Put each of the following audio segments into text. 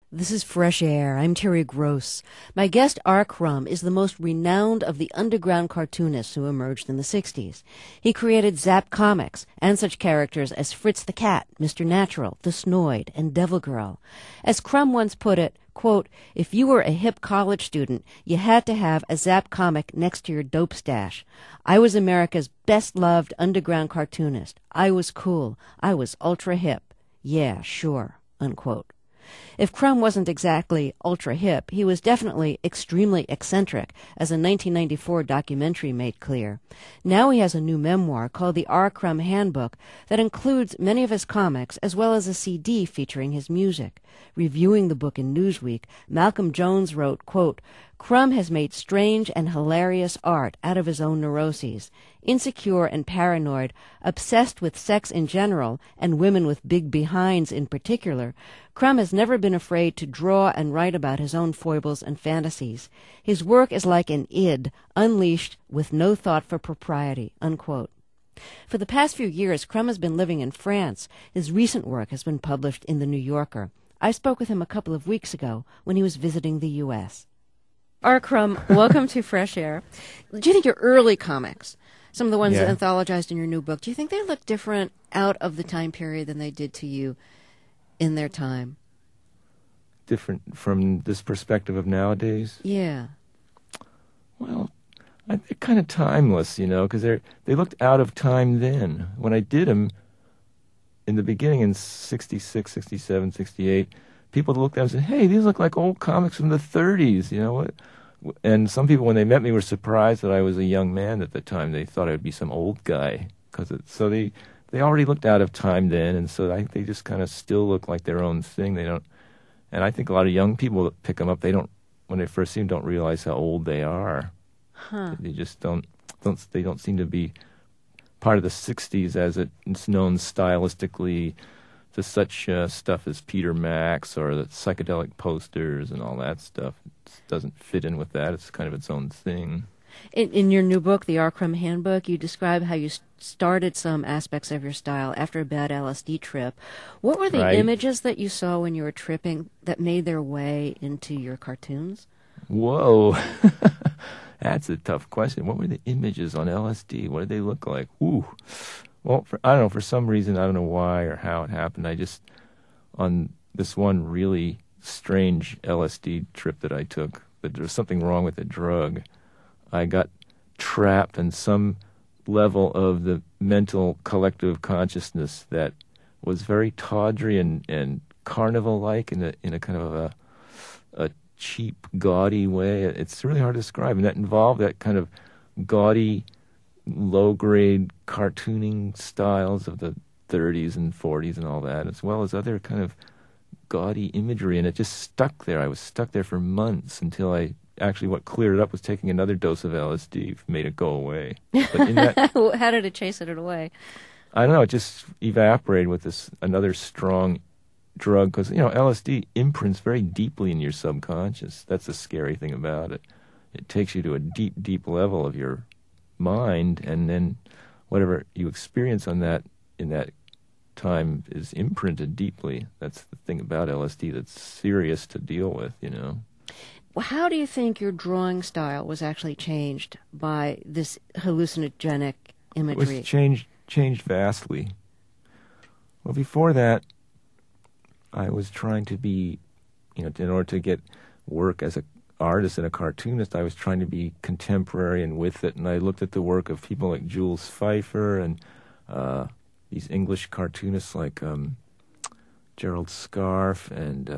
This is Fresh Air. I'm Terry Gross. My guest, R. Crumb, is the most renowned of the underground cartoonists who emerged in the 60s. He created Zap Comics and such characters as Fritz the Cat, Mr. Natural, the Snoid, and Devil Girl. As Crumb once put it, quote, if you were a hip college student, you had to have a Zap comic next to your dope stash. I was America's best-loved underground cartoonist. I was cool. I was ultra hip. Yeah, sure, unquote. If Crumb wasn't exactly ultra-hip, he was definitely extremely eccentric, as a 1994 documentary made clear. Now he has a new memoir called The R. Crumb Handbook that includes many of his comics as well as a CD featuring his music. Reviewing the book in Newsweek, Malcolm Jones wrote, quote, Crumb has made strange and hilarious art out of his own neuroses. Insecure and paranoid, obsessed with sex in general, and women with big behinds in particular, Crumb has never been afraid to draw and write about his own foibles and fantasies. His work is like an id, unleashed with no thought for propriety, unquote. For the past few years, Crumb has been living in France. His recent work has been published in The New Yorker. I spoke with him a couple of weeks ago when he was visiting the U.S. R. Crumb, welcome to Fresh Air. Do you think your early comics, some of the ones that anthologized in your new book, do you think they look different out of the time period than they did to you in their time? Different from this perspective of nowadays? Yeah. Well, they're kind of timeless, because they looked out of time then. When I did them in the beginning in 66, 67, 68, people looked at them and said, hey, these look like old comics from the 30s, And some people, when they met me, were surprised that I was a young man at the time. They thought I would be some old guy. So they already looked out of time then, and so I think they just kind of still look like their own thing. They don't, and I think a lot of young people that pick them up, they don't, when they first see them, don't realize how old they are. Huh. They just they don't seem to be part of the 60s as it's known stylistically to such stuff as Peter Max or the psychedelic posters and all that stuff. It doesn't fit in with that. It's kind of its own thing. In your new book, The R. Crumb Handbook, you describe how you started some aspects of your style after a bad LSD trip. What were the images that you saw when you were tripping that made their way into your cartoons? Whoa. That's a tough question. What were the images on LSD? What did they look like? Ooh. Well, I don't know. For some reason, I don't know why or how it happened. I just, on this one really strange LSD trip that I took, but there was something wrong with the drug. I got trapped in some level of the mental collective consciousness that was very tawdry and carnival-like in a kind of a cheap, gaudy way. It's really hard to describe, and that involved that kind of gaudy, low-grade cartooning styles of the 30s and 40s and all that, as well as other kind of gaudy imagery, and it just stuck there. I was stuck there for months until what cleared it up was taking another dose of LSD, made it go away. But in that, how did it chase it away? I don't know, it just evaporated with another strong drug, because, LSD imprints very deeply in your subconscious. That's the scary thing about it. It takes you to a deep, deep level of your mind, and then whatever you experience in that time is imprinted deeply. That's the thing about LSD that's serious to deal with, Well, how do you think your drawing style was actually changed by this hallucinogenic imagery? It was changed vastly. Well, before that, I was trying to be, in order to get work as an artist and a cartoonist, I was trying to be contemporary and with it, and I looked at the work of people like Jules Feiffer and these English cartoonists like Gerald Scarfe, and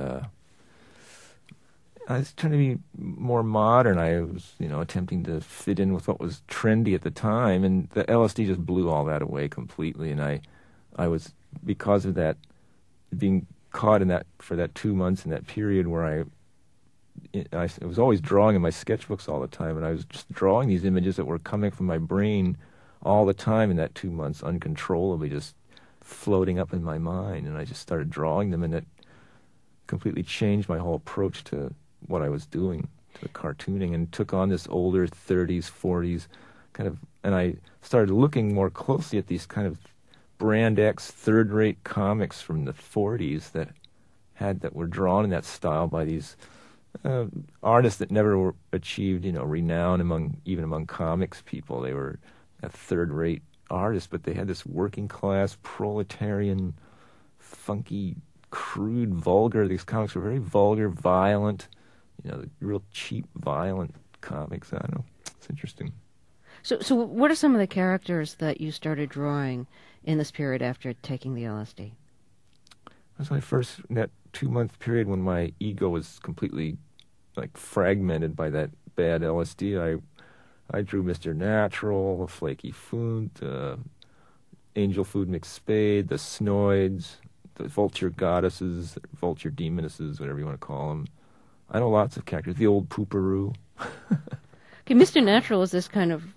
I was trying to be more modern. I was, attempting to fit in with what was trendy at the time, and the LSD just blew all that away completely, and I was, because of that, being caught in that for that 2 months in that period where I was always drawing in my sketchbooks all the time, and I was just drawing these images that were coming from my brain all the time in that 2 months, uncontrollably, just floating up in my mind, and I just started drawing them, and it completely changed my whole approach to what I was doing, to the cartooning, and took on this older 30s, 40s kind of, and I started looking more closely at these kind of Brand X third-rate comics from the 40s that that were drawn in that style by these artists that never achieved, renown among comics people. They were a third-rate artists, but they had this working-class, proletarian, funky, crude, vulgar. These comics were very vulgar, violent, real cheap, violent comics. I don't know. It's interesting. So what are some of the characters that you started drawing in this period after taking the LSD? That's my first, in that 2-month period when my ego was completely fragmented by that bad LSD. I drew Mr. Natural, Flaky Foont, Angel Food McSpade, the Snoids, the Vulture Goddesses, Vulture Demonesses, whatever you want to call them. I know lots of characters. The old Pooparoo. Okay, Mr. Natural is this kind of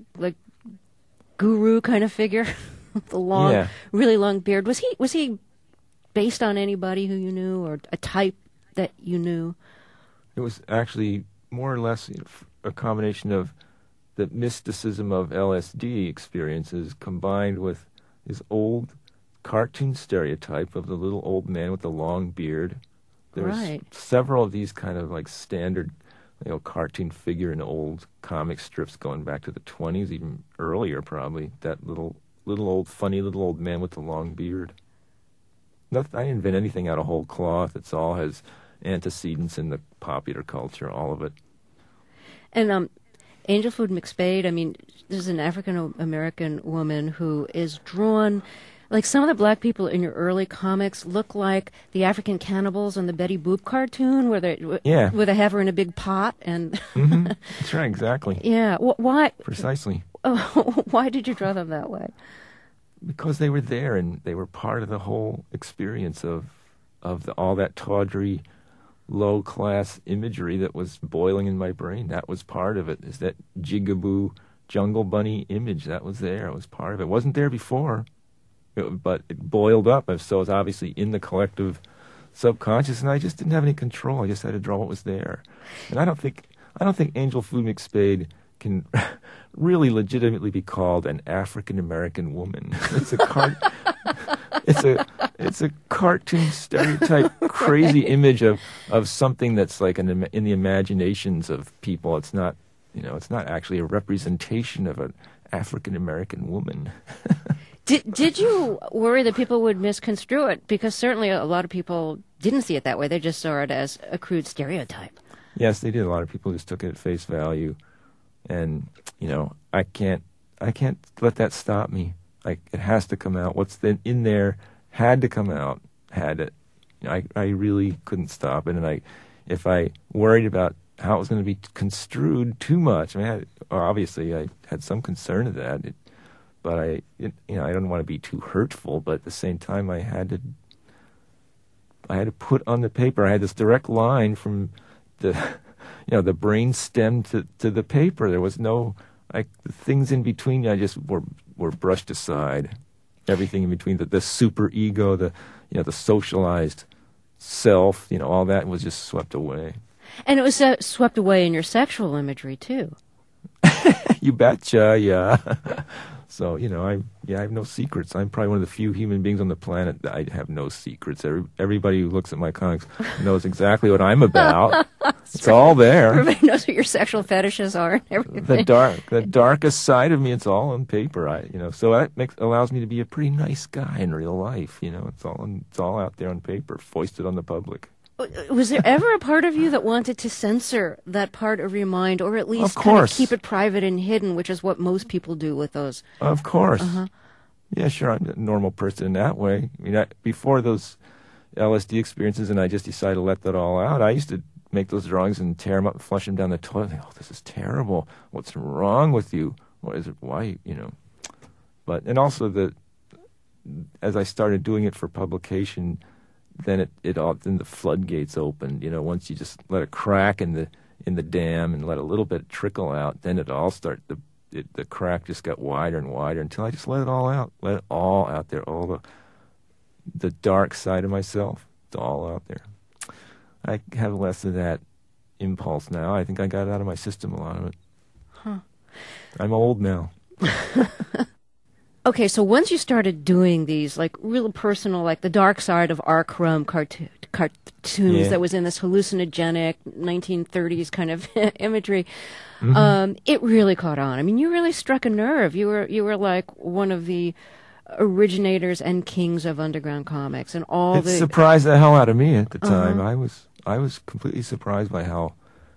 guru kind of figure, the long, really long beard. Was he based on anybody who you knew, or a type that you knew? It was actually more or less a combination of the mysticism of LSD experiences combined with his old cartoon stereotype of the little old man with the long beard. There was several of these kind of standard, cartoon figure in old comic strips going back to the 20s, even earlier probably. That little old funny little old man with the long beard. I didn't invent anything out of whole cloth. It's all has antecedents in the popular culture, all of it. And Angel Food McSpade, this is an African-American woman who is drawn, some of the black people in your early comics look like the African cannibals on the Betty Boop cartoon, where they have her in a big pot. And mm-hmm. That's right, exactly. Yeah. Why? Precisely. Why did you draw them that way? Because they were there, and they were part of the whole experience of all that tawdry, low-class imagery that was boiling in my brain. That was part of it, is that jigaboo jungle bunny image that was there. It was part of it. It wasn't there before, but it boiled up, so it was obviously in the collective subconscious, and I just didn't have any control. I just had to draw what was there. And I don't think Angel Food McSpade can really legitimately be called an African-American woman. It's a cartoon stereotype, crazy image of something that's in the imaginations of people. It's not, it's not actually a representation of an African-American woman. Did you worry that people would misconstrue it? Because certainly a lot of people didn't see it that way. They just saw it as a crude stereotype. Yes, they did. A lot of people just took it at face value. And, I can't let that stop me. It has to come out. What's in there had to come out. Had it. I really couldn't stop it. And if I worried about how it was going to be construed too much, obviously I had some concern of that. But I don't want to be too hurtful. But at the same time, I had to put on the paper. I had this direct line from the brain stem to the paper. There was no the things in between. I just were brushed aside. Everything in between, the super ego, the socialized self, all that was just swept away. And it was swept away in your sexual imagery too. You betcha, yeah. So, I have no secrets. I'm probably one of the few human beings on the planet that I have no secrets. Everybody who looks at my comics knows exactly what I'm about. It's all there. Everybody knows what your sexual fetishes are and everything. The darkest side of me, it's all on paper. So that allows me to be a pretty nice guy in real life. It's all out there on paper, foisted on the public. Was there ever a part of you that wanted to censor that part of your mind, or at least kind of keep it private and hidden, which is what most people do with those? Of course. Uh-huh. Yeah, sure. I'm a normal person in that way. Before those LSD experiences, and I just decided to let that all out, I used to make those drawings and tear them up and flush them down the toilet. Oh, this is terrible. What's wrong with you? What is it? Why? But, and also as I started doing it for publication, then then the floodgates opened. Once you just let a crack in the dam and let a little bit trickle out, then it all started. The crack just got wider and wider until I just let it all out there, all the dark side of myself. It's all out there. I have less of that impulse now. I think I got it out of my system, a lot of it. Huh. I'm old now. Okay, so once you started doing these, like, real personal, like the dark side of R. Crumb cartoons Yeah. that was in this hallucinogenic 1930s kind of imagery, it really caught on. I mean, you really struck a nerve. You were like one of the originators and kings of underground comics, and all It the surprised the hell out of me at the time. I was completely surprised by how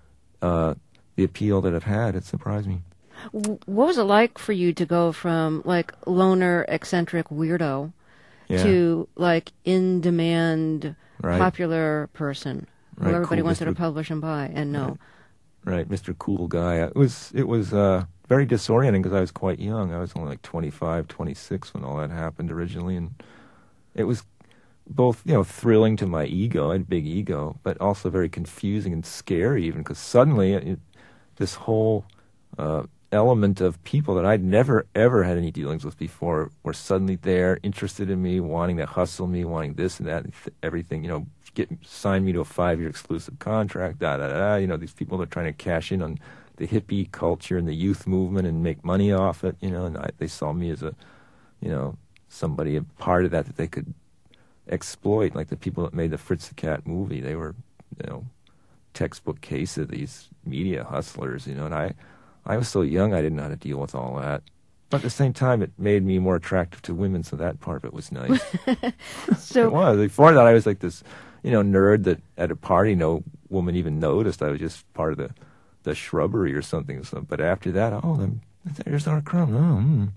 the appeal that it had. It surprised me. What was it like for you to go from like loner, eccentric weirdo Yeah. to like in demand, Right. popular person who Right, everybody cool wanted to Mr. publish and buy? And no. Right, Mr. Cool Guy. It was very disorienting because I was quite young. I was only like 25, 26 when all that happened originally, and it was both, thrilling to my ego. I had a big ego, but also very confusing and scary even because suddenly this whole element of people that I'd never, ever had any dealings with before were suddenly there, interested in me, wanting to hustle me, wanting this and that, and everything, sign me to a 5-year exclusive contract, these people are trying to cash in on the hippie culture and the youth movement and make money off it, and they saw me as somebody, a part of that they could exploit, like the people that made the Fritz the Cat movie. They were, textbook case of these media hustlers, and I was so young I didn't know how to deal with all that. But at the same time, it made me more attractive to women, so that part of it was nice. So It was. Before that, I was like this, nerd that at a party no woman even noticed. I was just part of the shrubbery or something. So, but after that, there's our Crumb.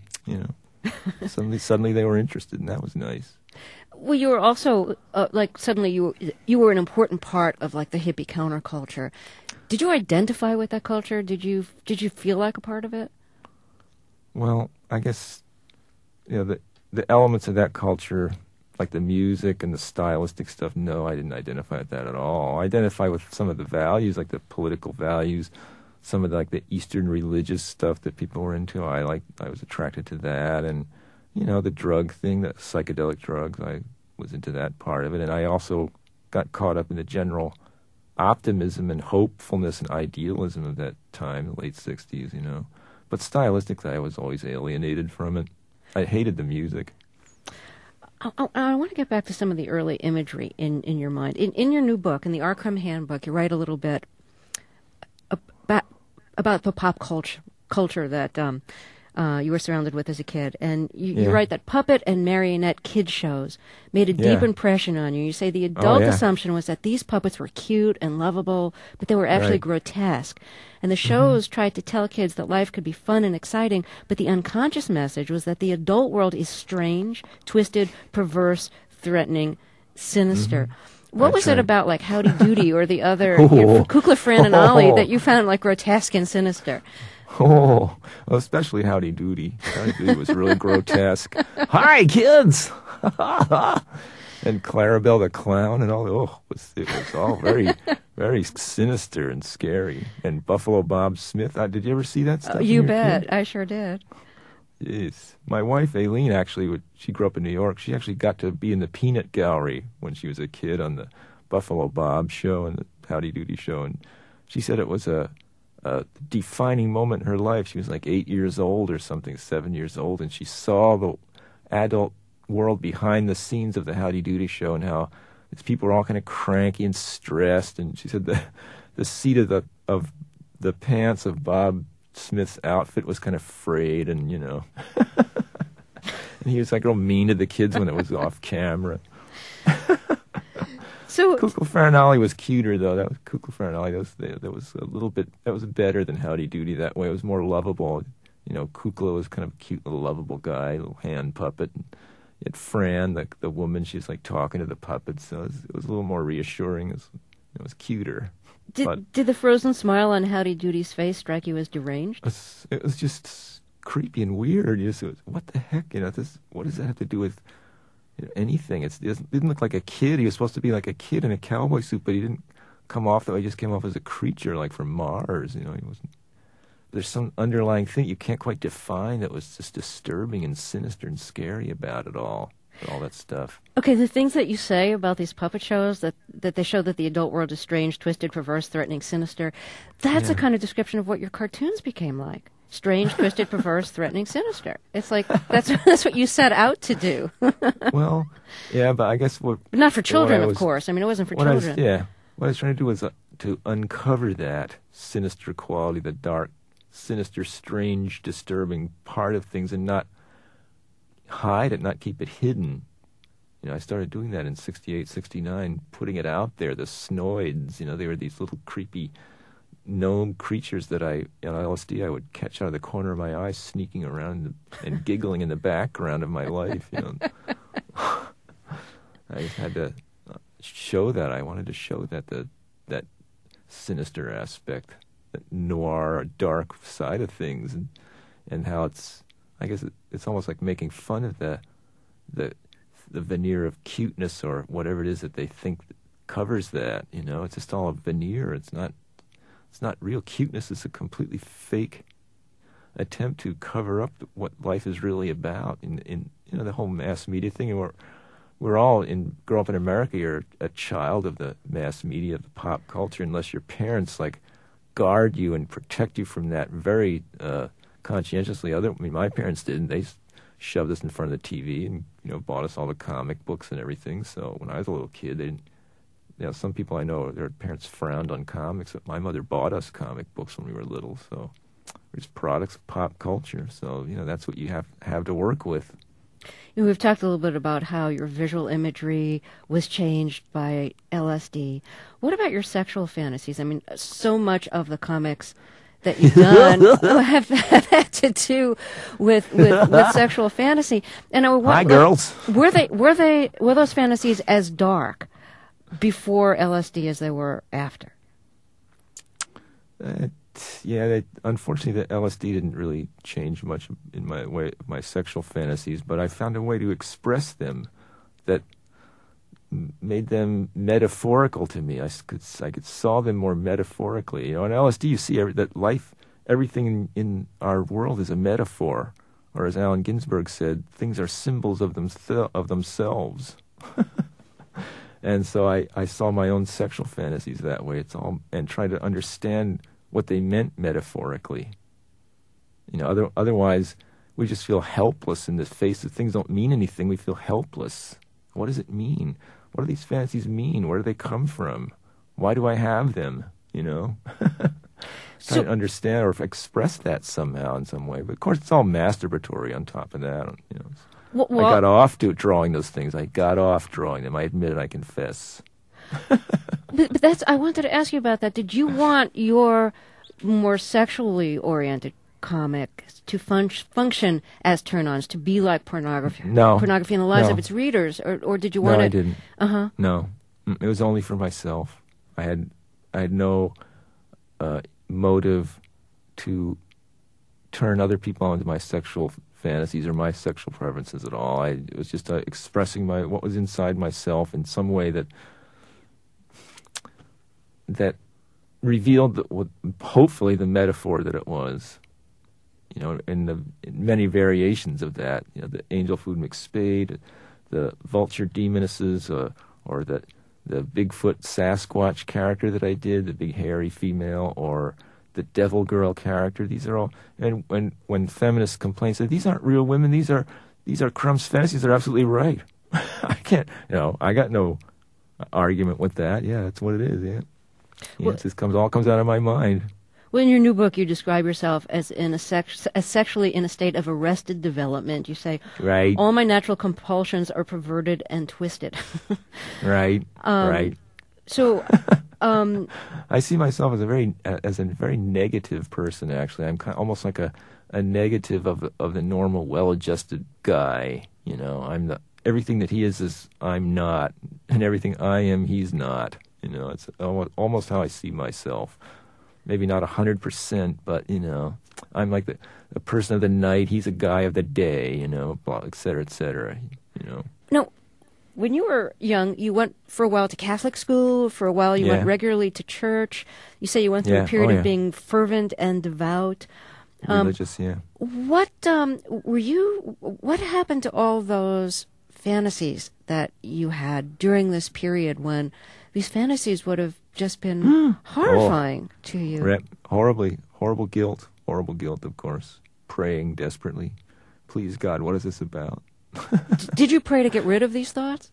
Suddenly they were interested, and that was nice. well, you were also like suddenly you were an important part of like the hippie counterculture. Did you identify with that culture? Did you feel like a part of it? Well, I guess the elements of that culture, like the music and the stylistic stuff. No, I didn't identify with that at all. I identify with some of the values, like the political values, some of the Eastern religious stuff that people were into. I was attracted to that, and the drug thing, the psychedelic drugs. I was into that part of it, and I also got caught up in the general optimism and hopefulness and idealism of that time, the late 60s, But stylistically, I was always alienated from it. I hated the music. I want to get back to some of the early imagery in your mind. In your new book, in the R. Crumb Handbook, you write a little bit about the pop culture that you were surrounded with as a kid. And you write that puppet and marionette kid shows made a deep impression on you. You say the adult assumption was that these puppets were cute and lovable, but they were actually grotesque. And the shows tried to tell kids that life could be fun and exciting, but the unconscious message was that the adult world is strange, twisted, perverse, threatening, sinister. What was it about, like, Howdy Doody or the other Kukla, Fran, and Ollie that you found, like, grotesque and sinister? Well, especially Howdy Doody. Howdy Doody was really grotesque. Hi, kids! And Clarabelle the Clown and all. It was all very, very sinister and scary. And Buffalo Bob Smith. Did you ever see that stuff? You bet. Kid? I sure did. Yes. My wife, Aileen, actually, she grew up in New York. She actually got to be in the Peanut Gallery when she was a kid on the Buffalo Bob show and the Howdy Doody show. And she said it was a defining moment in her life. She was like 8 years old or something, 7 years old, and she saw the adult world behind the scenes of the Howdy Doody show and how these people were all kind of cranky and stressed. And she said the seat of the pants of Bob Smith's outfit was kind of frayed, and and he was like real mean to the kids when it was off camera. So Kukla, Fran, and Ollie was cuter, though. That was Kukla, Fran, and Ollie. That was a little bit. That was better than Howdy Doody that way. It was more lovable. Kukla was kind of a cute little lovable guy, little hand puppet. And yet Fran, the woman, she was like talking to the puppet, so it was a little more reassuring. It was cuter. Did the frozen smile on Howdy Doody's face strike you as deranged? It was just creepy and weird. What the heck? What does that have to do with anything? It didn't look like a kid. He was supposed to be like a kid in a cowboy suit, but he didn't come off that way. He just came off as a creature, like from Mars. He wasn't. There's some underlying thing you can't quite define that was just disturbing and sinister and scary about it all. All that stuff. Okay, the things that you say about these puppet shows, that they show that the adult world is strange, twisted, perverse, threatening, sinister, that's a kind of description of what your cartoons became like. strange, twisted, perverse, threatening, sinister. It's like that's what you set out to do. Well, yeah, but I guess But not for children, of course. I mean, it wasn't for children. What I was trying to do was to uncover that sinister quality, the dark, sinister, strange, disturbing part of things, and not hide it, not keep it hidden. I started doing that in 68, 69, putting it out there. The Snoids, they were these little creepy gnome creatures that on LSD I would catch out of the corner of my eye, sneaking around and giggling in the background of my life. I just had to show that. I wanted to show that that sinister aspect, that noir, dark side of things, and how it's. I guess it's almost like making fun of the veneer of cuteness or whatever it is that they think covers that. It's just all a veneer. It's not real cuteness. It's a completely fake attempt to cover up what life is really about. In the whole mass media thing. And we're all grow up in America. You're a child of the mass media, of the pop culture, unless your parents guard you and protect you from that very conscientiously. My parents didn't. They shoved us in front of the TV and bought us all the comic books and everything. So when I was a little kid, they didn't. Some people I know, their parents frowned on comics, but my mother bought us comic books when we were little. So we're just products of pop culture. So that's what you have to work with. We've talked a little bit about how your visual imagery was changed by LSD. What about your sexual fantasies? I mean, so much of the comics that you've done have had to do with sexual fantasy. And hi, girls. Were those fantasies as dark before LSD as they were after? Unfortunately, the LSD didn't really change much in my sexual fantasies, but I found a way to express them that made them metaphorical to me. I could solve them more metaphorically. On LSD, you see that life, everything in our world is a metaphor, or as Allen Ginsberg said, things are symbols of themselves. And so I saw my own sexual fantasies that way. And tried to understand what they meant metaphorically. Otherwise we just feel helpless in the face of things. Don't mean anything. We feel helpless. What does it mean? What do these fantasies mean? Where do they come from? Why do I have them? Try to understand or express that somehow in some way. But of course, it's all masturbatory on top of that. I got off drawing those things. I got off drawing them. I admit it. I confess. But I wanted to ask you about that. Did you want your more sexually oriented comic to function as turn-ons, to be like pornography? No. Pornography in the lives of its readers, or did you want No, it? I didn't. Uh-huh. No. It was only for myself. I had no motive to turn other people on to my sexual fantasies or my sexual preferences at all. It was just expressing what was inside myself in some way that revealed hopefully the metaphor that it was. In many variations of that, the angel food McSpade, the vulture demonesses, or the Bigfoot Sasquatch character that I did, the big hairy female, or the devil girl character. These are all, and when feminists complain, say these aren't real women, these are Crumb's fantasies. They're absolutely right. I can't, I got no argument with that. Yeah, that's what it is. Yeah, it just all comes out of my mind. Well, in your new book, you describe yourself as sexually in a state of arrested development. You say, right. All my natural compulsions are perverted and twisted. Right. Right. So, I see myself as a very negative person. Actually, I'm almost like a negative of the normal, well-adjusted guy. I'm everything that he is I'm not, and everything I am, he's not. It's almost how I see myself. Maybe not 100%, but I'm like the person of the night. He's a guy of the day. Et cetera, et cetera. Now, when you were young, you went for a while to Catholic school. For a while, you went regularly to church. You say you went through a period of being fervent and devout. Religious, yeah. What What happened to all those fantasies that you had during this period when these fantasies would have just been horrifying to you? Horrible guilt, horrible guilt, of course, praying desperately, please God, what is this about? Did you pray to get rid of these thoughts?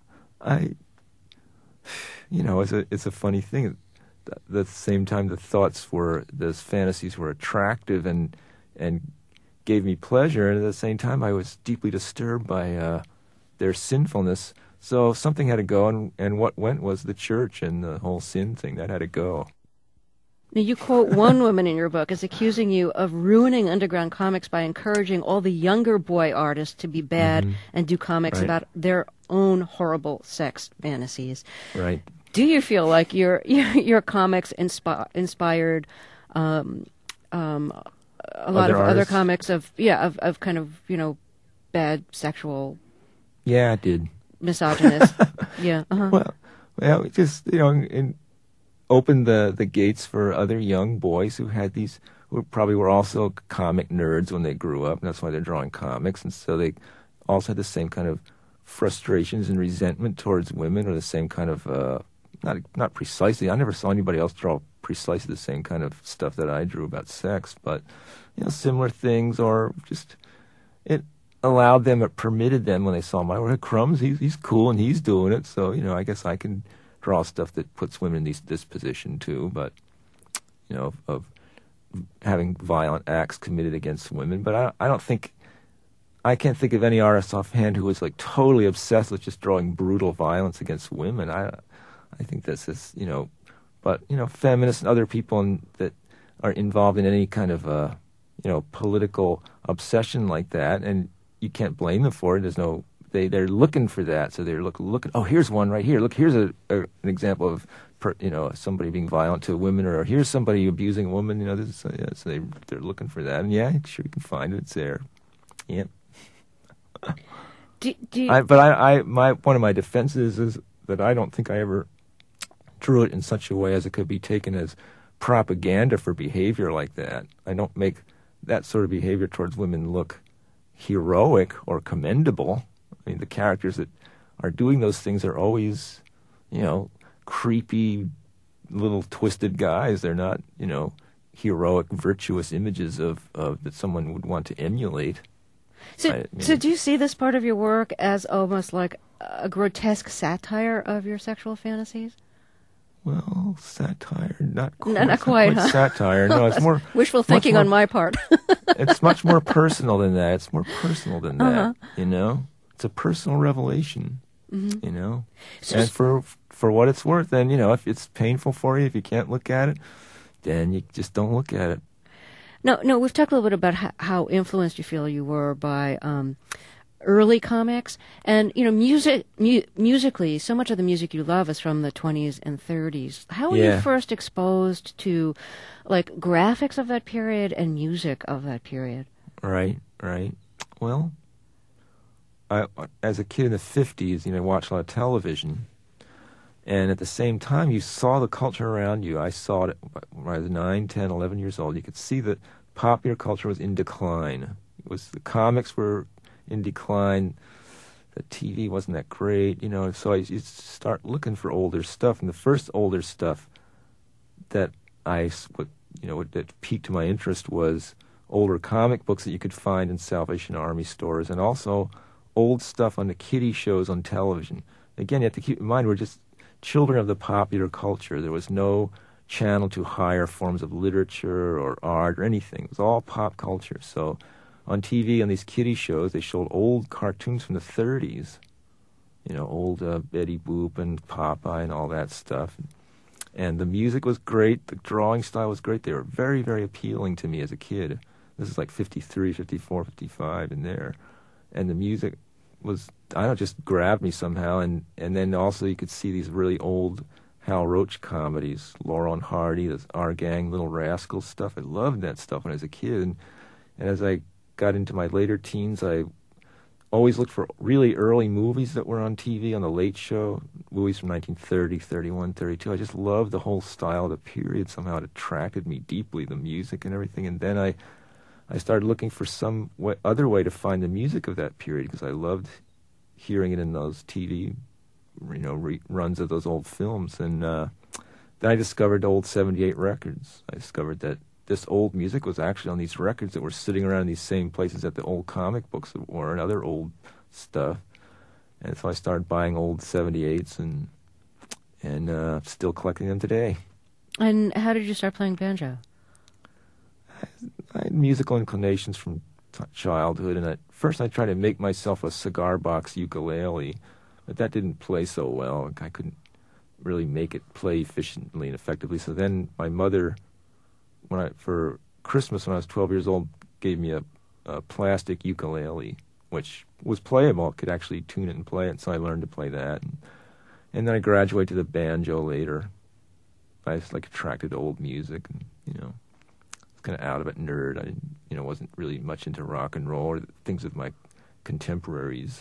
It's a funny thing. At the same time, those fantasies were attractive and gave me pleasure, and at the same time, I was deeply disturbed by their sinfulness. So something had to go, and what went was the church and the whole sin thing. That had to go. Now, you quote one woman in your book as accusing you of ruining underground comics by encouraging all the younger boy artists to be bad and do comics about their own horrible sex fantasies. Right. Do you feel like your comics inspired a lot of other comics of kind of, bad sexual? Yeah, it did. Misogynist. Yeah. Uh-huh. Well, it just, opened the gates for other young boys who probably were also comic nerds when they grew up, and that's why they're drawing comics, and so they also had the same kind of frustrations and resentment towards women, or the same kind of not precisely. I never saw anybody else draw precisely the same kind of stuff that I drew about sex, but similar things, or just it allowed them, it permitted them when they saw my work. Crumbs, he's cool and he's doing it, so I guess I can draw stuff that puts women in this position too, but of having violent acts committed against women. But I can't think of any artist offhand who was like totally obsessed with just drawing brutal violence against women. I think this is but feminists and other people that are involved in any kind of political obsession like that, and you can't blame them for it. There's no. They're looking for that, so they're looking. Oh, here's one right here. Look, here's an example of somebody being violent to women, or here's somebody abusing a woman. So they're looking for that, and sure you can find it. It's there. Yep. One of my defenses is that I don't think I ever drew it in such a way as it could be taken as propaganda for behavior like that. I don't make that sort of behavior towards women look heroic or commendable. I mean, the characters that are doing those things are always, creepy, little twisted guys. They're not, heroic, virtuous images of that someone would want to emulate. So do you see this part of your work as almost like a grotesque satire of your sexual fantasies? Well, satire, not quite. Not quite, huh? Satire. No, it's more wishful thinking on my part. It's much more personal than that. It's more personal than that. It's a personal revelation. So, and for what it's worth, then if it's painful for you, if you can't look at it, then you just don't look at it. No, we've talked a little bit about how influenced you feel you were by early comics, and musically, so much of the music you love is from the 20s and 30s. How were you first exposed to, like, graphics of that period and music of that period? Right. Well, as a kid in the 50s, I watched a lot of television, and at the same time, you saw the culture around you. I saw it when I was 9, 10, 11 years old. You could see that popular culture was in decline. The comics were in decline. The TV wasn't that great, so I used to start looking for older stuff. And the first older stuff that that piqued my interest was older comic books that you could find in Salvation Army stores, and also old stuff on the kiddie shows on television. Again, you have to keep in mind, we're just children of the popular culture. There was no channel to higher forms of literature or art or anything. It was all pop culture. So on TV, on these kiddie shows, they showed old cartoons from the 30s, old Betty Boop and Popeye and all that stuff. And the music was great. The drawing style was great. They were very, very appealing to me as a kid. This is like 53, 54, 55 in there. And the music was, just grabbed me somehow. And then also you could see these really old Hal Roach comedies, Laurel and Hardy, this Our Gang, Little Rascals stuff. I loved that stuff when I was a kid. And as I got into my later teens, I always looked for really early movies that were on TV, on The Late Show, movies from 1930, 31, 32. I just loved the whole style of the period. Somehow it attracted me deeply, the music and everything. And then I started looking for some other way to find the music of that period, because I loved hearing it in those TV, reruns of those old films. And then I discovered old 78 records. I discovered that this old music was actually on these records that were sitting around in these same places that the old comic books were and other old stuff. And so I started buying old 78s and still collecting them today. And how did you start playing banjo? I had musical inclinations from childhood, and at first I tried to make myself a cigar box ukulele, but that didn't play so well. I couldn't really make it play efficiently and effectively. So then my mother, for Christmas when I was 12 years old, gave me a plastic ukulele, which was playable. I could actually tune it and play it, so I learned to play that. And then I graduated to the banjo later. I was attracted to old music, and kind of out of it nerd. I wasn't really much into rock and roll or things of my contemporaries.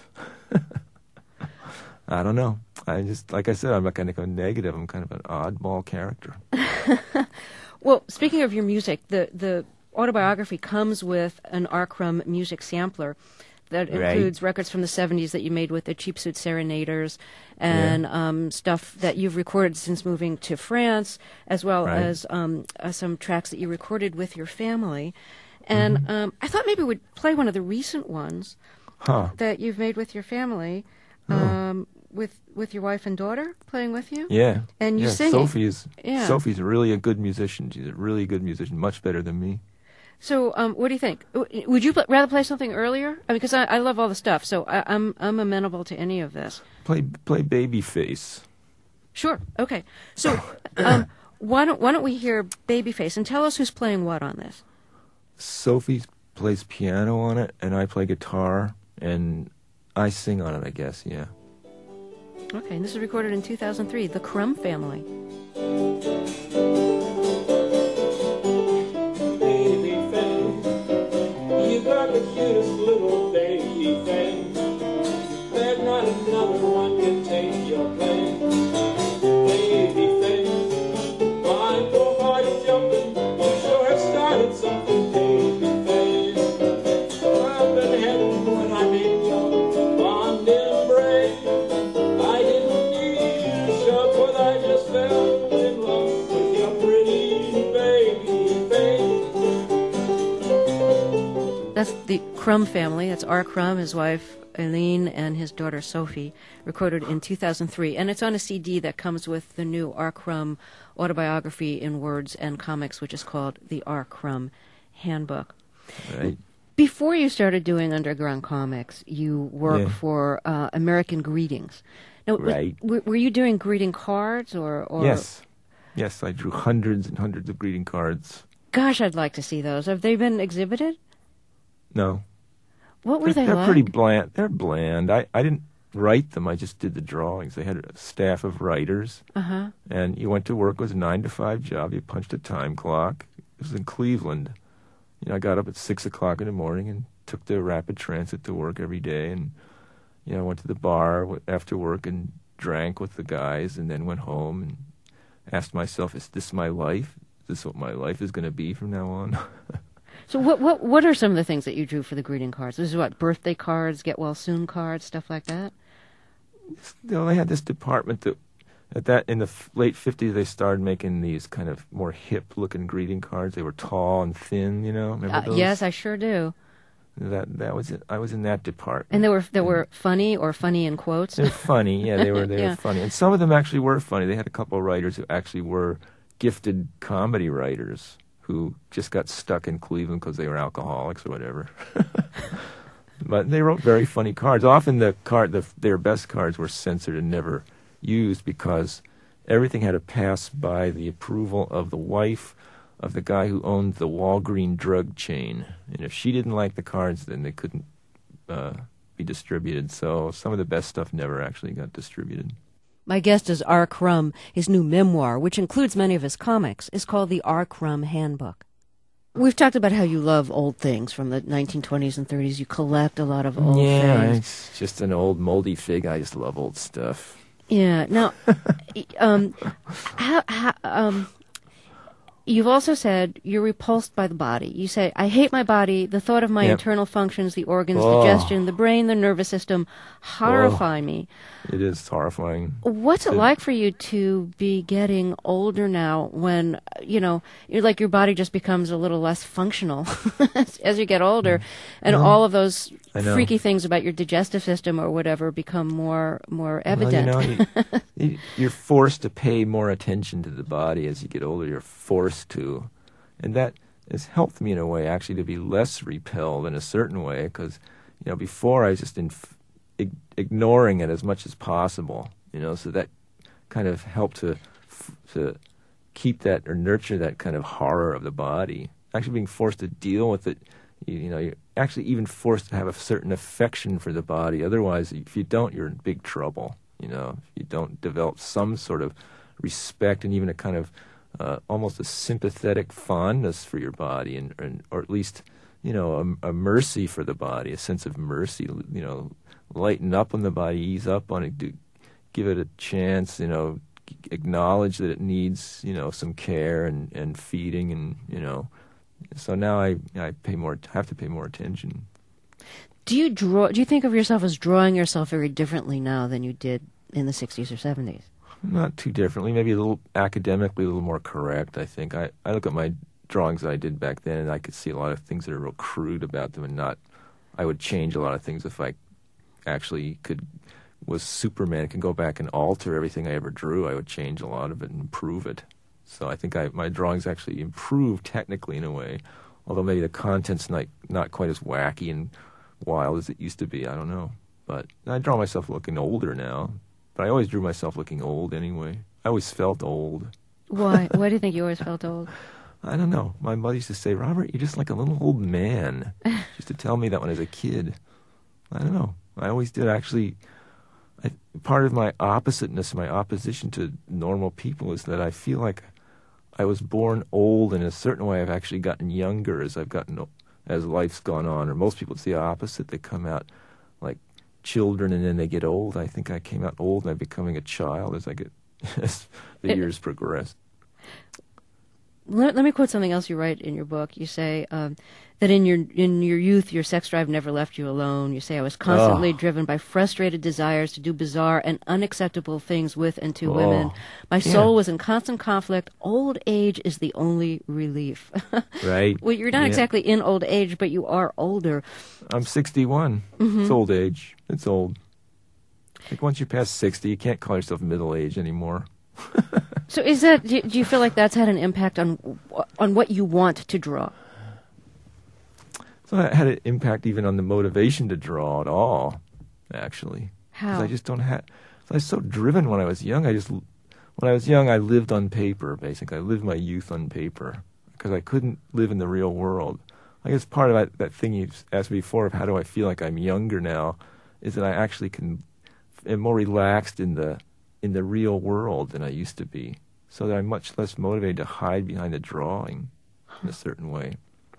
I don't know. I just, like I said, I'm not kind of negative. I'm kind of an oddball character. Well, speaking of your music, the autobiography comes with an Ark-Rum music sampler that includes records from the 70s that you made with the Cheap Suit Serenaders and stuff that you've recorded since moving to France, as well as some tracks that you recorded with your family. And I thought maybe we'd play one of the recent ones that you've made with your family, with your wife and daughter playing with you. Yeah. And you sing. Sophie's really a good musician. She's a really good musician, much better than me. So, what do you think? Would you rather play something earlier? Because I love all the stuff, so I'm amenable to any of this. Play Babyface. Sure. Okay. So, why don't we hear Babyface and tell us who's playing what on this? Sophie plays piano on it, and I play guitar, and I sing on it, I guess. Yeah. Okay. And this was recorded in 2003. The Crumb Family. The cutest little baby thing. There's not another one can take your place. Baby thing, my poor heart is jumping. You sure have started something, baby face. Up in heaven when I'm in your fond embrace. I didn't need a shove, but I just fell in love with your pretty baby face. That's the Crumb Family. That's Ark-Rum, his wife Eileen, and his daughter Sophie, recorded in 2003. And it's on a CD that comes with the new Ark-Rum autobiography in words and comics, which is called the Ark-Rum Handbook. Right. Before you started doing underground comics, you worked for American Greetings. Now, were you doing greeting cards or? Yes. Yes, I drew hundreds and hundreds of greeting cards. Gosh, I'd like to see those. Have they been exhibited? No. What were they like? They're pretty bland. They're bland. I didn't write them. I just did the drawings. They had a staff of writers. And you went to work. It was a 9-to-5 job. You punched a time clock. It was in Cleveland. I got up at 6 o'clock in the morning and took the rapid transit to work every day. And, I went to the bar after work and drank with the guys and then went home and asked myself, is this my life? Is this what my life is going to be from now on? So what are some of the things that you drew for the greeting cards? This is what, birthday cards, get well soon cards, stuff like that? They had this department that in the late 50s they started making these kind of more hip-looking greeting cards. They were tall and thin, Remember those? Yes, I sure do. That was it. I was in that department. And they were funny or funny in quotes? They're funny, yeah. They were funny. And some of them actually were funny. They had a couple of writers who actually were gifted comedy writers who just got stuck in Cleveland because they were alcoholics or whatever. But they wrote very funny cards. Often their best cards were censored and never used because everything had to pass by the approval of the wife of the guy who owned the Walgreen drug chain. And if she didn't like the cards, then they couldn't be distributed. So some of the best stuff never actually got distributed. My guest is Ark-Rum. His new memoir, which includes many of his comics, is called the Ark-Rum Handbook. We've talked about how you love old things from the 1920s and 30s. You collect a lot of old things. Yeah, it's just an old moldy fig. I just love old stuff. Yeah. Now, You've also said you're repulsed by the body. You say, I hate my body. The thought of my Yep. internal functions, the organs, Oh. digestion, the brain, the nervous system horrify me. It is horrifying. What's it to- like for you to be getting older now when, you're like your body just becomes a little less functional as you get older, and all of those I know. freaky things about your digestive system or whatever become more evident? Well, you're forced to pay more attention to the body as you get older. You're forced to. And that has helped me in a way, actually, to be less repelled in a certain way, because, before I was just ignoring it as much as possible, so that kind of helped to keep that or nurture that kind of horror of the body. Actually being forced to deal with it, you're actually even forced to have a certain affection for the body. Otherwise, if you don't, you're in big trouble. If you don't develop some sort of respect and even a kind of almost a sympathetic fondness for your body, or at least a mercy for the body, a sense of mercy. Lighten up on the body, ease up on it, give it a chance. Acknowledge that it needs some care and feeding, and So now I have to pay more attention. Do you think of yourself as drawing yourself very differently now than you did in the 60s or 70s? Not too differently, maybe a little academically, a little more correct, I think. I look at my drawings that I did back then, and I could see a lot of things that are real crude about them, and I would change a lot of things if I actually was Superman, could go back and alter everything I ever drew. I would change a lot of it and improve it. So I think my drawings actually improved technically in a way, although maybe the content's not quite as wacky and wild as it used to be. I don't know. But I draw myself looking older now. But I always drew myself looking old anyway. I always felt old. Why? Why do you think you always felt old? I don't know. My mother used to say, Robert, you're just like a little old man. She used to tell me that when I was a kid. I don't know. I always did actually. Part of my oppositeness, my opposition to normal people is that I feel like I was born old, and in a certain way I've actually gotten younger as life's gone on. Or most people, it's the opposite. They come out like children and then they get old. I think I came out old and I'm becoming a child as the years progress. Let me quote something else you write in your book. You say that in your youth, your sex drive never left you alone. You say, I was constantly driven by frustrated desires to do bizarre and unacceptable things with and to women. My soul was in constant conflict. Old age is the only relief. Right. Well, you're not exactly in old age, but you are older. I'm 61. Mm-hmm. It's old age. It's old. Like once you pass 60, you can't call yourself middle-aged anymore. So do you feel like that's had an impact on what you want to draw? So it had an impact even on the motivation to draw at all, actually. How? Because I just don't have. I was so driven when I was young. When I was young, I lived on paper, basically. I lived my youth on paper because I couldn't live in the real world. I guess part of that thing you asked me before of how do I feel like I'm younger now is that I actually am more relaxed in the real world than I used to be, so that I'm much less motivated to hide behind a drawing in a certain way.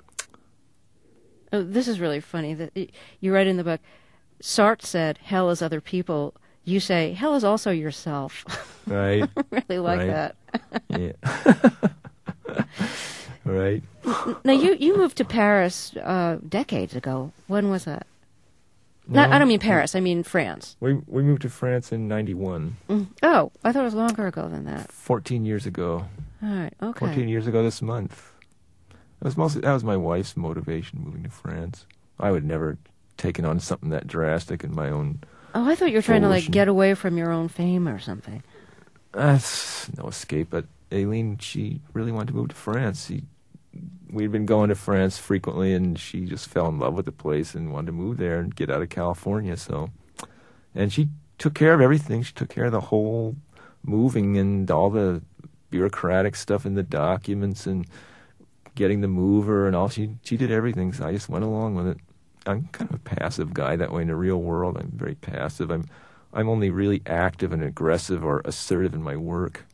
Oh, this is really funny. That you write in the book, Sartre said, hell is other people. You say, hell is also yourself. Right. I really like Right. that. Yeah. Right. Now, you moved to Paris decades ago. When was that? I don't mean Paris. I mean France. We moved to France in 91. Oh, I thought it was longer ago than that. 14 years ago. All right, okay. 14 years ago this month. That was my wife's motivation, moving to France. I would never taken on something that drastic in my own. Oh, I thought you were trying to volition. get away from your own fame or something. That's no escape. But Aileen, she really wanted to move to France. We'd been going to France frequently, and she just fell in love with the place and wanted to move there and get out of California. And she took care of everything. She took care of the whole moving and all the bureaucratic stuff in the documents and getting the mover and all. She did everything, so I just went along with it. I'm kind of a passive guy that way in the real world. I'm very passive. I'm only really active and aggressive or assertive in my work.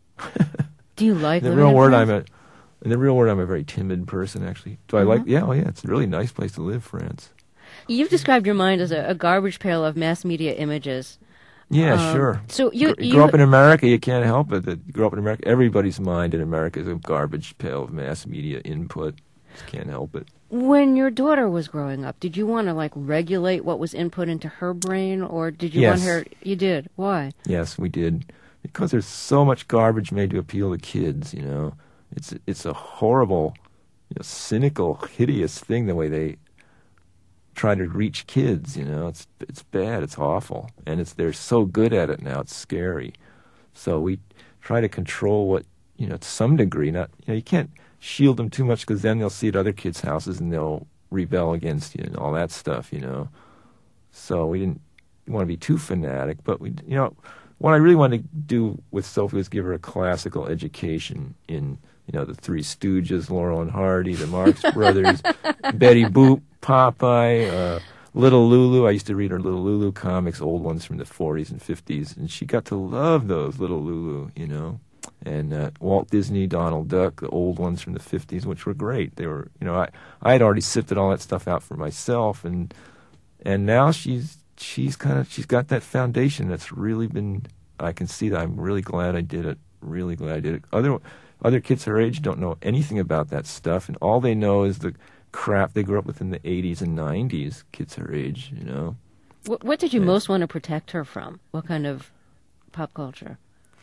Do you like In the living real in world, France? In the real world, I'm a very timid person, actually. Do I like? Yeah, it's a really nice place to live, France. You've described your mind as a garbage pail of mass media images. Yeah, sure. So you grow up in America, you can't help it. That you grow up in America, everybody's mind in America is a garbage pail of mass media input. Just can't help it. When your daughter was growing up, did you want to like regulate what was input into her brain, or did you want Yes. her? You did. Why? Yes, we did. Because there's so much garbage made to appeal to kids, It's a horrible, cynical, hideous thing the way they try to reach kids, It's bad, it's awful. And they're so good at it now, it's scary. So we try to control what, to some degree, not, you can't shield them too much because then they'll see it at other kids' houses and they'll rebel against you and all that stuff, So we didn't want to be too fanatic, but we, what I really wanted to do with Sophie was give her a classical education in, the Three Stooges, Laurel and Hardy, the Marx Brothers, Betty Boop, Popeye, Little Lulu. I used to read her Little Lulu comics, old ones from the 40s and 50s, and she got to love those Little Lulu, And Walt Disney, Donald Duck, the old ones from the 50s, which were great. They were, I had already sifted all that stuff out for myself, and now she's got that foundation that's really been. I can see that. I'm really glad I did it. Really glad I did it. Other kids her age don't know anything about that stuff, and all they know is the crap they grew up with in the 80s and 90s. Kids her age, What did you most want to protect her from? What kind of pop culture?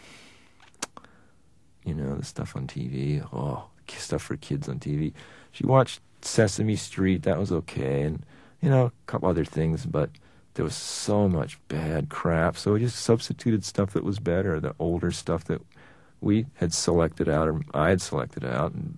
The stuff on TV. Oh, stuff for kids on TV. She watched Sesame Street. That was okay, and a couple other things, but there was so much bad crap. So we just substituted stuff that was better, the older stuff that we had selected out, or I had selected out, and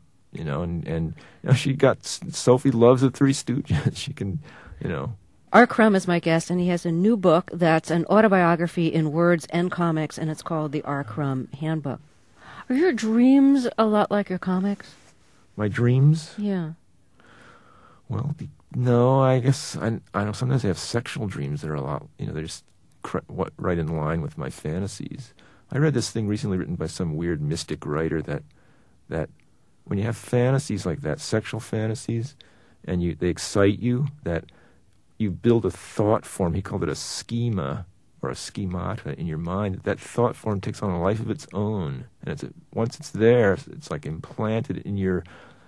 she got. Sophie loves the Three Stooges. She can, Art Crumb is my guest, and he has a new book that's an autobiography in words and comics, and it's called The Art Crumb Handbook. Are your dreams a lot like your comics? My dreams? Yeah. Well, no, I guess I know sometimes I have sexual dreams that are a lot, they're just right in line with my fantasies. I read this thing recently written by some weird mystic writer that when you have fantasies like that, sexual fantasies, and they excite you, that you build a thought form. He called it a schema or a schemata in your mind. That thought form takes on a life of its own, and once it's there, it's like implanted in your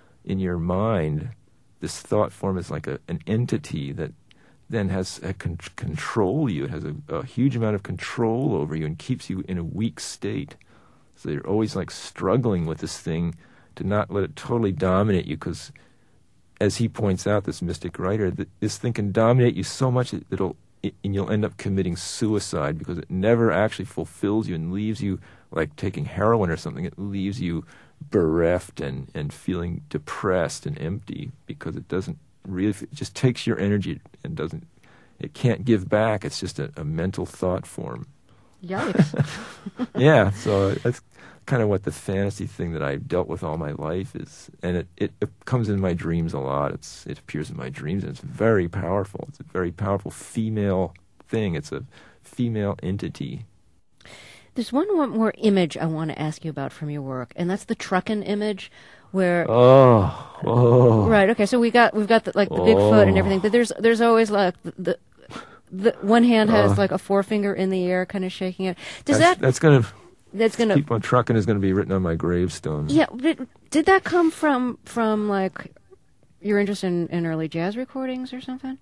mind. This thought form is like an entity that then has control you. It has a huge amount of control over you and keeps you in a weak state. So you're always like struggling with this thing to not let it totally dominate you, because, as he points out, this mystic writer, this thing can dominate you so much that and you'll end up committing suicide, because it never actually fulfills you and leaves you like taking heroin or something. It leaves you bereft and feeling depressed and empty, because it doesn't really, it just takes your energy and it can't give back. It's just a mental thought form. Yikes. Yeah, so that's kind of what the fantasy thing that I've dealt with all my life is, and it comes in my dreams a lot. It appears in my dreams, and it's very powerful. It's a very powerful female thing. It's a female entity. There's one more image I want to ask you about from your work, and that's the truckin' image, where right. Okay, so we've got the Bigfoot and everything, but there's always like the one hand has like a forefinger in the air, kind of shaking it. That's gonna keep on trucking is gonna be written on my gravestone. Yeah, did that come from like your interest in early jazz recordings or something?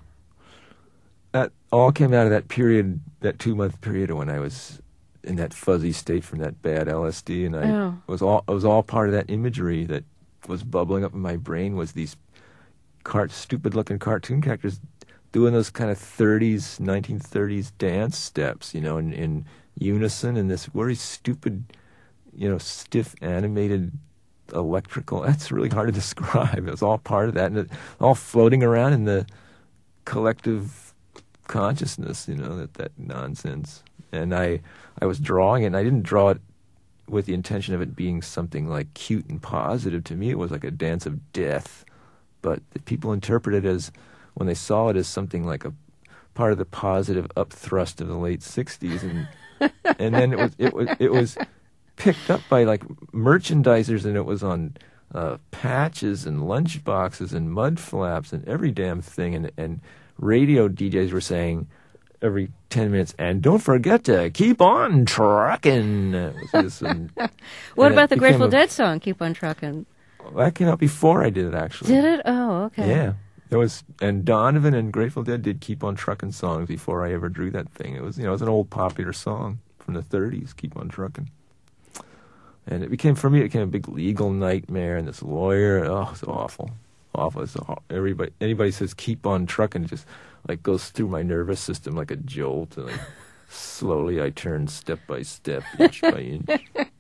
That all came out of that period, that 2-month period when I was in that fuzzy state from that bad LSD, and it was all part of that imagery that was bubbling up in my brain. Was these stupid-looking cartoon characters doing those kind of 1930s dance steps, in unison, and this very stupid, stiff animated electrical. That's really hard to describe. It was all part of that, and all floating around in the collective consciousness, that nonsense. And I was drawing it, and I didn't draw it with the intention of it being something like cute and positive. To me, it was like a dance of death. But the people interpreted it as, when they saw it, as something like a part of the positive upthrust of the late '60s, and then it was picked up by like merchandisers, and it was on patches and lunch boxes and mud flaps and every damn thing, and radio DJs were saying, every 10 minutes, and don't forget to keep on trucking. What about the Grateful Dead song, Keep on Truckin'? That came out before I did it, actually. Did it? Oh, okay. Yeah. And Donovan and Grateful Dead did Keep on Truckin' songs before I ever drew that thing. It was, it was an old popular song from the 30s, Keep on Truckin'. And it became a big legal nightmare, and this lawyer, it's awful. Awful. Anybody says keep on trucking, it just like goes through my nervous system like a jolt, and like slowly I turn step by step, inch by inch.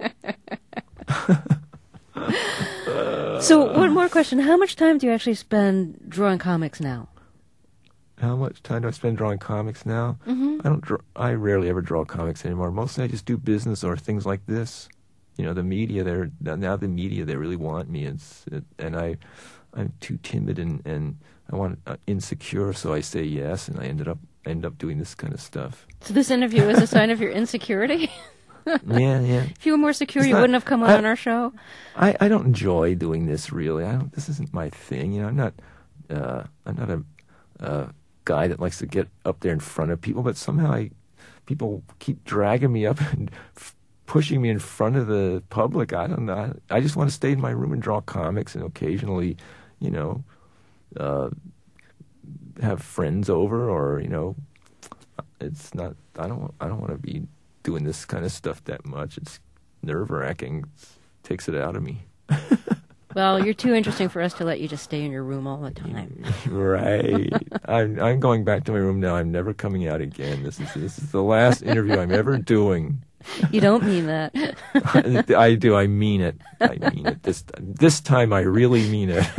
So one more question. How much time do you actually spend drawing comics now? How much time do I spend drawing comics now? Mm-hmm. I rarely ever draw comics anymore. Mostly I just do business or things like this. The media, the media, they really want me, and I'm too timid and I want insecure, so I say yes, and I end up doing this kind of stuff. So this interview is a sign of your insecurity? Yeah. If you were more secure, you wouldn't have come on our show. I don't enjoy doing this really. This isn't my thing. I'm not a guy that likes to get up there in front of people, but somehow people keep dragging me up and pushing me in front of the public. I don't know. I just want to stay in my room and draw comics, and occasionally, have friends over, or it's not. I don't want to be doing this kind of stuff that much. It's nerve-wracking. It takes it out of me. Well, you're too interesting for us to let you just stay in your room all the time. Right. I'm going back to my room now. I'm never coming out again. This is the last interview I'm ever doing. You don't mean that. I do. I mean it. This time I really mean it.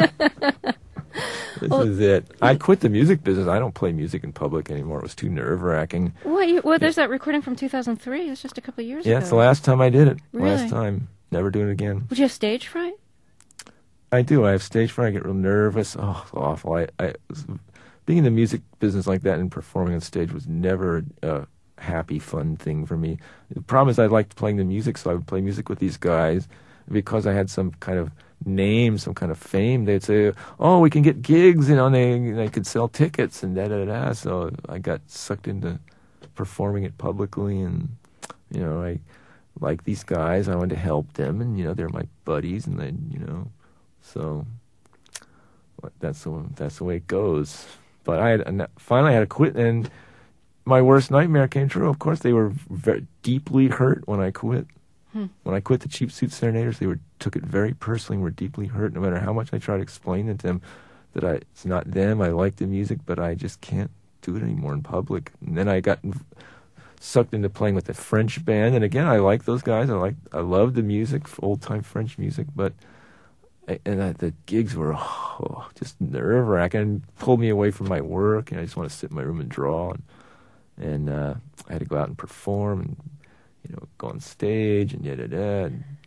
This is it. I quit the music business. I don't play music in public anymore. It was too nerve-wracking. There's that recording from 2003. It's just a couple of years ago. Yeah, it's the last time I did it. Really? Last time. Never doing it again. Would you have stage fright? I do. I have stage fright. I get real nervous. Oh, it's awful. Being in the music business like that and performing on stage was never a happy, fun thing for me. The problem is I liked playing the music, so I would play music with these guys. Because I had some kind of name, some kind of fame, they'd say, "Oh, we can get gigs," and they could sell tickets and da-da-da. So I got sucked into performing it publicly, and I like these guys. I wanted to help them, and they're my buddies, and then so that's the way it goes. But finally I had to quit, and my worst nightmare came true. Of course, they were very deeply hurt when I quit. When I quit the Cheap Suit Serenaders, they took it very personally and were deeply hurt. No matter how much I tried to explain it to them that it's not them. I like the music, but I just can't do it anymore in public. And then I got sucked into playing with the French band, and again, I like those guys. I love the music, old-time French music, but the gigs were just nerve-wracking and pulled me away from my work, and I just want to sit in my room and draw. And I had to go out and perform and go on stage and da-da-da.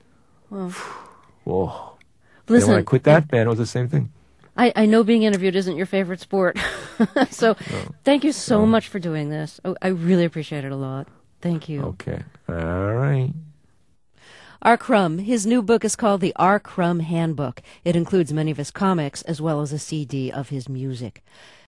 Whoa. Listen, when I quit that band, it was the same thing. I know being interviewed isn't your favorite sport. So thank you so much for doing this. I really appreciate it a lot. Thank you. Okay. All right. R. Crumb, his new book is called The R. Crumb Handbook. It includes many of his comics as well as a CD of his music.